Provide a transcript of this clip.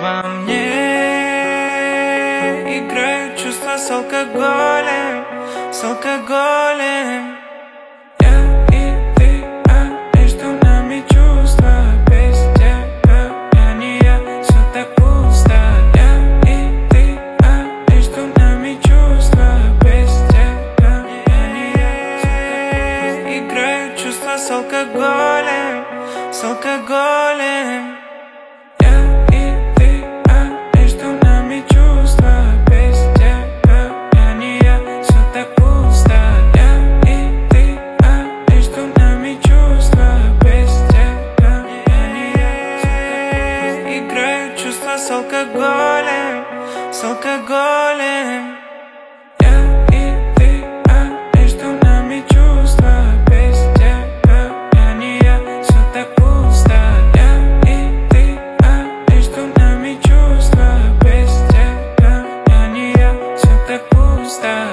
Во мне играют чувства с алкоголем, с алкоголем. Я и ты, а между нами чувства. Без тебя я не я, все так пусто. Я и ты, а между нами чувства. Без тебя я не я, все так пусто. Играют чувства с алкоголем, с алкоголем. С алкоголем, с алкоголем. Я и ты, а между нами чувства. Без тебя я не я, все так пусто. Я и ты, а между нами чувства. Без тебя я не я, все так пусто.